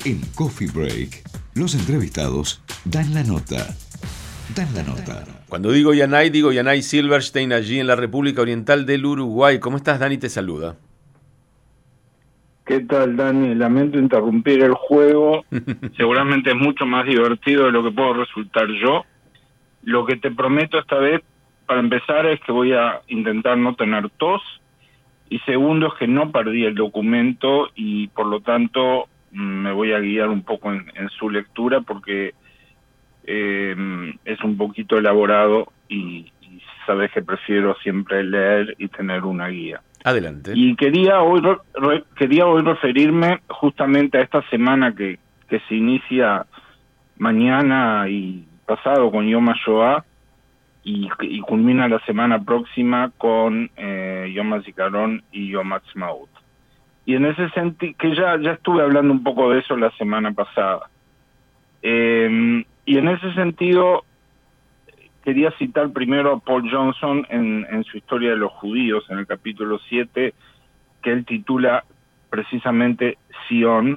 En Coffee Break, los entrevistados dan la nota. Dan la nota. Cuando digo Yanay Silverstein, allí en la República Oriental del Uruguay. ¿Cómo estás, Dani? Te saluda. ¿Qué tal, Dani? Lamento interrumpir el juego. Seguramente es mucho más divertido de lo que puedo resultar yo. Lo que te prometo esta vez, para empezar, es que voy a intentar no tener tos. Y segundo, es que no perdí el documento y, por lo tanto, me voy a guiar un poco en su lectura porque es un poquito elaborado y sabes que prefiero siempre leer y tener una guía. Adelante. Y quería hoy referirme justamente a esta semana que se inicia mañana y pasado con Yom HaShoah y culmina la semana próxima con Yom HaZikaron y Yom Ha'atzmaut. Y en ese sentido, que ya estuve hablando un poco de eso la semana pasada. Y en ese sentido, quería citar primero a Paul Johnson en su Historia de los Judíos, en el capítulo 7, que él titula precisamente Sion.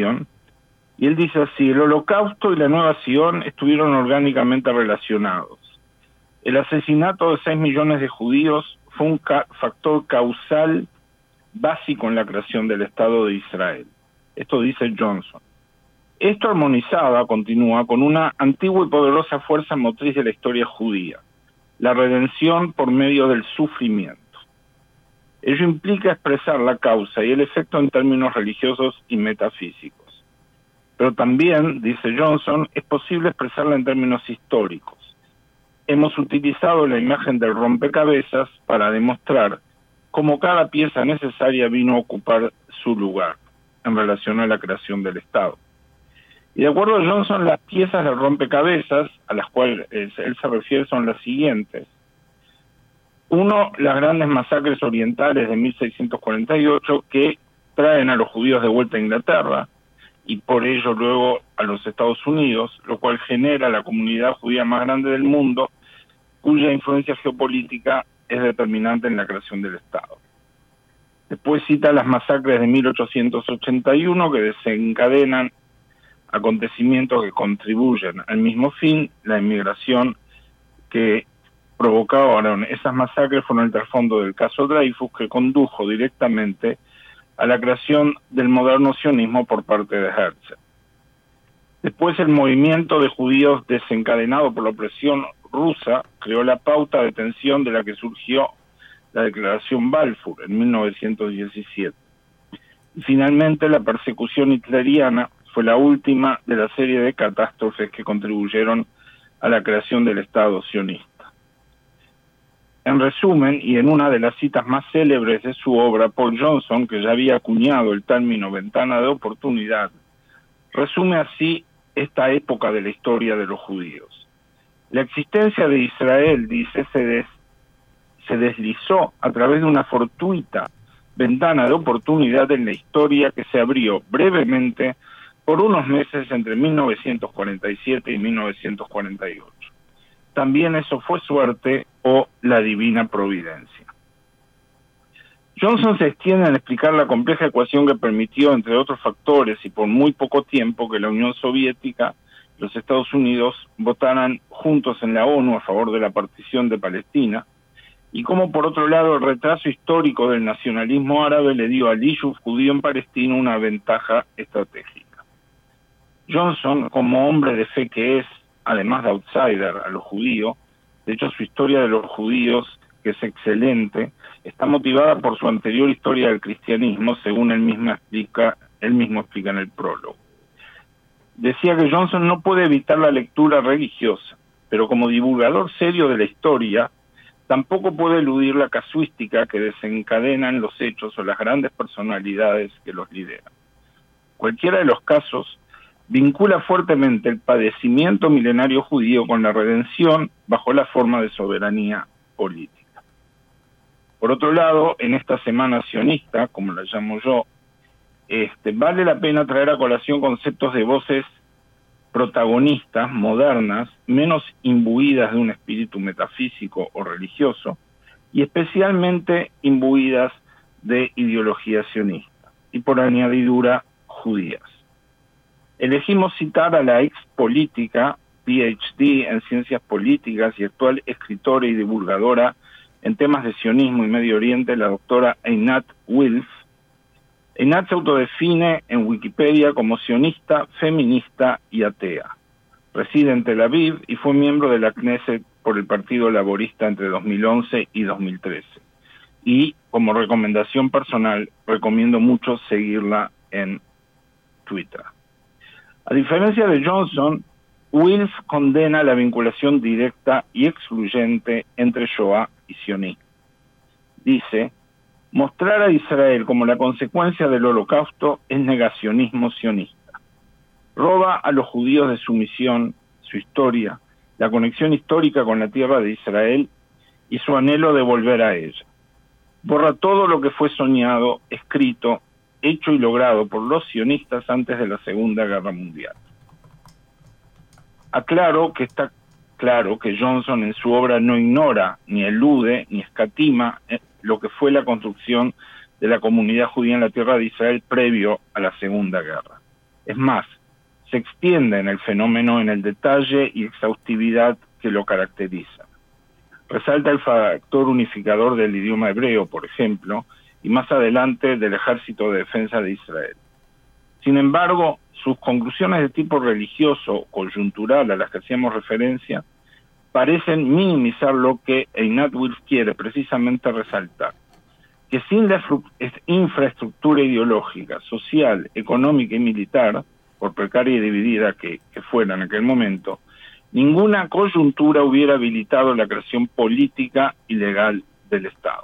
Y él dice así: el Holocausto y la Nueva Sion estuvieron orgánicamente relacionados. El asesinato de 6 millones de judíos fue un factor causal básico en la creación del Estado de Israel. Esto dice Johnson. Esto armonizaba, continúa, con una antigua y poderosa fuerza motriz de la historia judía, la redención por medio del sufrimiento. Ello implica expresar la causa y el efecto en términos religiosos y metafísicos. Pero también, dice Johnson, es posible expresarla en términos históricos. Hemos utilizado la imagen del rompecabezas para demostrar cómo cada pieza necesaria vino a ocupar su lugar en relación a la creación del Estado. Y de acuerdo a Johnson, las piezas del rompecabezas a las cuales él se refiere son las siguientes. Uno, las grandes masacres orientales de 1648 que traen a los judíos de vuelta a Inglaterra y por ello luego a los Estados Unidos, lo cual genera la comunidad judía más grande del mundo, cuya influencia geopolítica es determinante en la creación del Estado. Después cita las masacres de 1881 que desencadenan acontecimientos que contribuyen al mismo fin, la inmigración que provocaron esas masacres fueron el trasfondo del caso Dreyfus, que condujo directamente a la creación del moderno sionismo por parte de Herzl. Después el movimiento de judíos desencadenado por la opresión rusa creó la pauta de tensión de la que surgió la Declaración Balfour en 1917. Y finalmente la persecución hitleriana fue la última de la serie de catástrofes que contribuyeron a la creación del Estado sionista. En resumen, y en una de las citas más célebres de su obra, Paul Johnson, que ya había acuñado el término ventana de oportunidad, resume así esta época de la historia de los judíos. La existencia de Israel, dice, se deslizó a través de una fortuita ventana de oportunidad en la historia que se abrió brevemente por unos meses entre 1947 y 1948. También eso fue suerte o la divina providencia. Johnson se extiende en explicar la compleja ecuación que permitió, entre otros factores y por muy poco tiempo, que la Unión Soviética y los Estados Unidos votaran juntos en la ONU a favor de la partición de Palestina, y cómo, por otro lado, el retraso histórico del nacionalismo árabe le dio al issue judío en Palestina una ventaja estratégica. Johnson, como hombre de fe que es, además de outsider a lo judío, de hecho su historia de los judíos, que es excelente, está motivada por su anterior historia del cristianismo, según él mismo explica en el prólogo. Decía que Johnson no puede evitar la lectura religiosa, pero como divulgador serio de la historia, tampoco puede eludir la casuística que desencadenan los hechos o las grandes personalidades que los lideran. Cualquiera de los casos vincula fuertemente el padecimiento milenario judío con la redención bajo la forma de soberanía política. Por otro lado, en esta semana sionista, como la llamo yo, vale la pena traer a colación conceptos de voces protagonistas, modernas, menos imbuidas de un espíritu metafísico o religioso, y especialmente imbuidas de ideología sionista, y por añadidura judías. Elegimos citar a la ex política, PhD en ciencias políticas y actual escritora y divulgadora en temas de sionismo y Medio Oriente, la doctora Einat Wilf. Einat se autodefine en Wikipedia como sionista, feminista y atea. Reside en Tel Aviv y fue miembro de la Knesset por el Partido Laborista entre 2011 y 2013. Y como recomendación personal, recomiendo mucho seguirla en Twitter. A diferencia de Johnson, Wilf condena la vinculación directa y excluyente entre Shoah y sionismo. Dice: mostrar a Israel como la consecuencia del Holocausto es negacionismo sionista. Roba a los judíos de su misión, su historia, la conexión histórica con la tierra de Israel y su anhelo de volver a ella. Borra todo lo que fue soñado, escrito, hecho y logrado por los sionistas antes de la Segunda Guerra Mundial. Aclaro que está claro que Johnson en su obra no ignora, ni elude, ni escatima lo que fue la construcción de la comunidad judía en la tierra de Israel previo a la Segunda Guerra. Es más, se extiende en el fenómeno en el detalle y exhaustividad que lo caracteriza. Resalta el factor unificador del idioma hebreo, por ejemplo, y más adelante del Ejército de Defensa de Israel. Sin embargo, sus conclusiones de tipo religioso, coyuntural a las que hacíamos referencia, parecen minimizar lo que Einat Wilf quiere precisamente resaltar, que sin la infraestructura ideológica, social, económica y militar, por precaria y dividida que fuera en aquel momento, ninguna coyuntura hubiera habilitado la creación política y legal del Estado.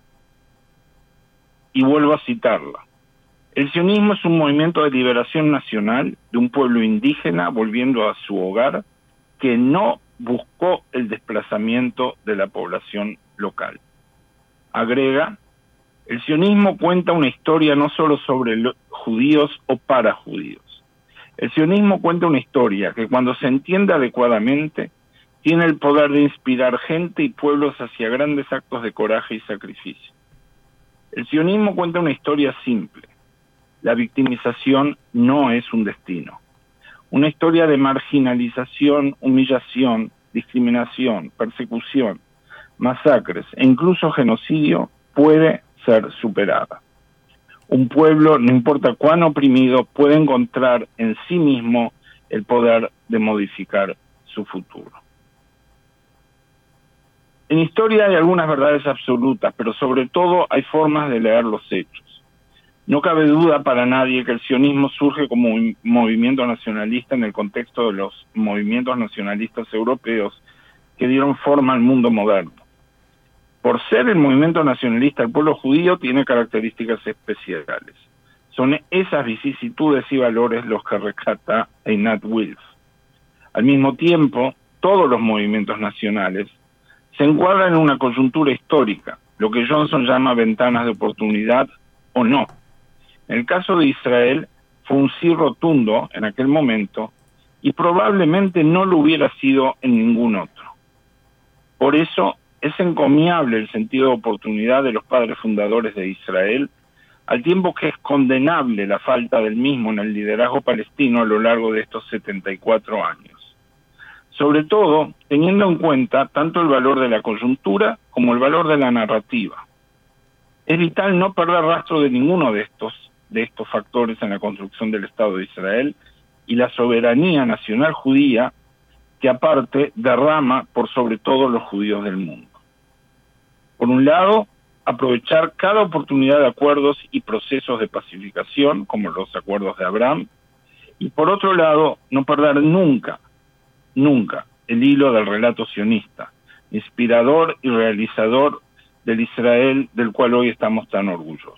Y vuelvo a citarla. El sionismo es un movimiento de liberación nacional de un pueblo indígena volviendo a su hogar que no buscó el desplazamiento de la población local. Agrega: el sionismo cuenta una historia no solo sobre los judíos o para judíos. El sionismo cuenta una historia que, cuando se entiende adecuadamente, tiene el poder de inspirar gente y pueblos hacia grandes actos de coraje y sacrificio. El sionismo cuenta una historia simple. La victimización no es un destino. Una historia de marginalización, humillación, discriminación, persecución, masacres e incluso genocidio puede ser superada. Un pueblo, no importa cuán oprimido, puede encontrar en sí mismo el poder de modificar su futuro. En historia hay algunas verdades absolutas, pero sobre todo hay formas de leer los hechos. No cabe duda para nadie que el sionismo surge como un movimiento nacionalista en el contexto de los movimientos nacionalistas europeos que dieron forma al mundo moderno. Por ser el movimiento nacionalista, el pueblo judío tiene características especiales. Son esas vicisitudes y valores los que rescata Einat Wilf. Al mismo tiempo, todos los movimientos nacionales se encuadran en una coyuntura histórica, lo que Johnson llama ventanas de oportunidad o no. En el caso de Israel, fue un sí rotundo en aquel momento y probablemente no lo hubiera sido en ningún otro. Por eso, es encomiable el sentido de oportunidad de los padres fundadores de Israel, al tiempo que es condenable la falta del mismo en el liderazgo palestino a lo largo de estos 74 años. Sobre todo, teniendo en cuenta tanto el valor de la coyuntura como el valor de la narrativa. Es vital no perder rastro de ninguno de estos factores en la construcción del Estado de Israel y la soberanía nacional judía que aparte derrama por sobre todo los judíos del mundo. Por un lado, aprovechar cada oportunidad de acuerdos y procesos de pacificación, como los acuerdos de Abraham, y por otro lado, no perder nunca el hilo del relato sionista, inspirador y realizador del Israel del cual hoy estamos tan orgullosos.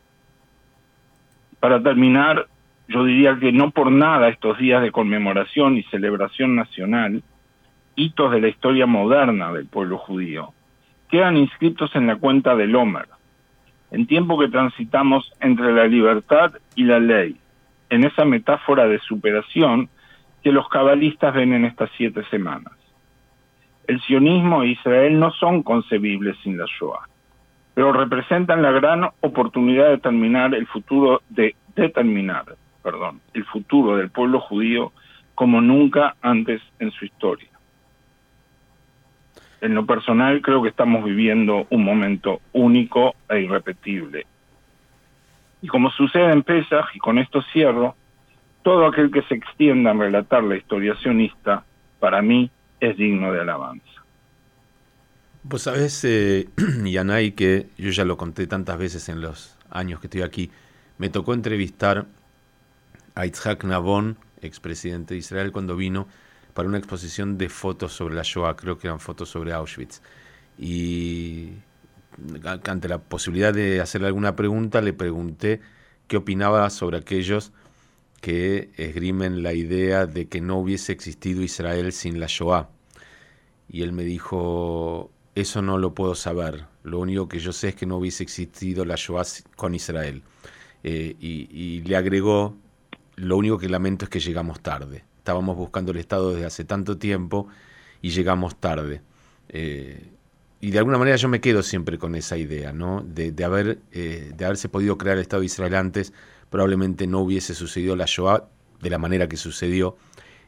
Para terminar, yo diría que no por nada estos días de conmemoración y celebración nacional, hitos de la historia moderna del pueblo judío, quedan inscritos en la cuenta del Omer, en tiempo que transitamos entre la libertad y la ley, en esa metáfora de superación que los cabalistas ven en estas 7 semanas. El sionismo e Israel no son concebibles sin la Shoah, pero representan la gran oportunidad de determinar el futuro del pueblo judío como nunca antes en su historia. En lo personal, creo que estamos viviendo un momento único e irrepetible. Y como sucede en Pesaj, y con esto cierro, todo aquel que se extienda en relatar la historia sionista, para mí, es digno de alabanza. Vos sabés, Yanai, que yo ya lo conté tantas veces en los años que estoy aquí, me tocó entrevistar a Itzhak Nabon, expresidente de Israel, cuando vino para una exposición de fotos sobre la Shoah, creo que eran fotos sobre Auschwitz. Y ante la posibilidad de hacerle alguna pregunta, le pregunté qué opinaba sobre aquellos que esgrimen la idea de que no hubiese existido Israel sin la Shoah. Y él me dijo, eso no lo puedo saber, lo único que yo sé es que no hubiese existido la Shoah con Israel. Y le agregó, lo único que lamento es que llegamos tarde. Estábamos buscando el Estado desde hace tanto tiempo y llegamos tarde. Y de alguna manera yo me quedo siempre con esa idea, ¿no? De haberse podido crear el Estado de Israel antes, probablemente no hubiese sucedido la Shoah de la manera que sucedió.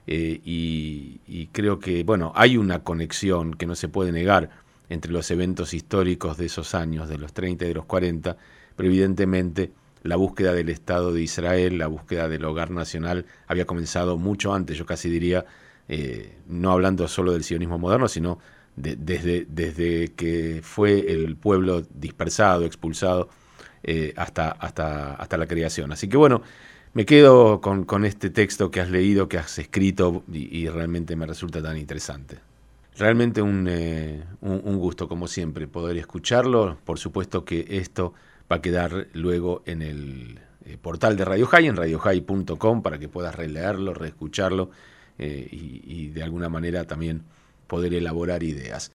Y creo que, bueno, hay una conexión que no se puede negar entre los eventos históricos de esos años, de los 30 y de los 40, pero evidentemente la búsqueda del Estado de Israel, la búsqueda del hogar nacional, había comenzado mucho antes, yo casi diría, no hablando solo del sionismo moderno, sino desde que fue el pueblo dispersado, expulsado, hasta la creación. Así que bueno, me quedo con este texto que has leído, que has escrito, y realmente me resulta tan interesante. Realmente un gusto, como siempre, poder escucharlo. Por supuesto que esto va a quedar luego en el portal de Radio High, en radiohigh.com, para que puedas releerlo, reescucharlo y de alguna manera también poder elaborar ideas.